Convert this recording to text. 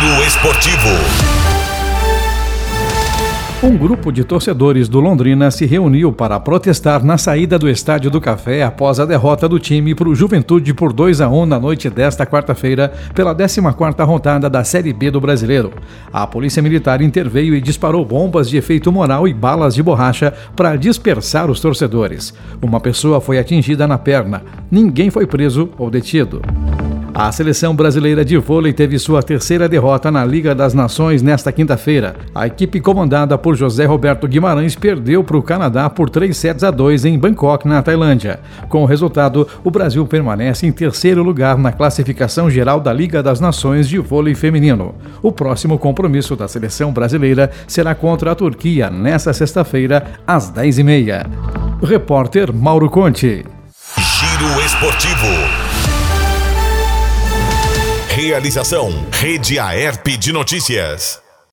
Giro Esportivo. Um grupo de torcedores do Londrina se reuniu para protestar na saída do Estádio do Café após a derrota do time para o Juventude por 2-1 na noite desta quarta-feira pela 14ª rodada da Série B do Brasileiro. A Polícia Militar interveio e disparou bombas de efeito moral e balas de borracha para dispersar os torcedores. Uma pessoa foi atingida na perna. Ninguém foi preso ou detido. A seleção brasileira de vôlei teve sua terceira derrota na Liga das Nações nesta quinta-feira. A equipe comandada por José Roberto Guimarães perdeu para o Canadá por 3-2 em Bangkok, na Tailândia. Com o resultado, o Brasil permanece em terceiro lugar na classificação geral da Liga das Nações de vôlei feminino. O próximo compromisso da seleção brasileira será contra a Turquia nesta sexta-feira, às 10h30. Repórter Mauro Conte. Giro Esportivo. Realização: Rede Aerp de Notícias.